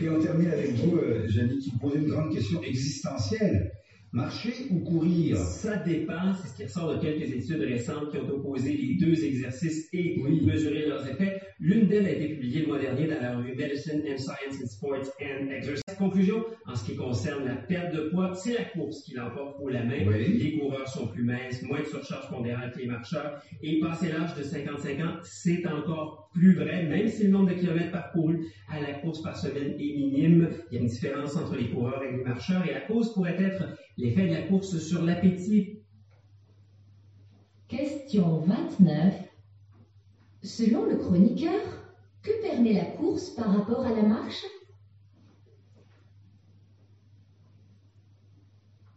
vais en terminer avec vous, Janine, qui me posait une grande question existentielle. Marcher ou courir? Ça dépend, c'est ce qui ressort de quelques études récentes qui ont opposé les deux exercices et mesuré leurs effets. L'une d'elles a été publiée le mois dernier dans la revue Medicine and Science in Sports and Exercise. Conclusion, en ce qui concerne la perte de poids, c'est la course qui l'emporte haut la main. Les coureurs sont plus minces, moins de surcharge pondérale que les marcheurs. Et passé l'âge de 55 ans, c'est encore plus vrai, même si le nombre de kilomètres parcourus à la course par semaine est minime. Il y a une différence entre les coureurs et les marcheurs et la cause pourrait être l'effet de la course sur l'appétit. Question 29. Selon le chroniqueur, que permet la course par rapport à la marche ?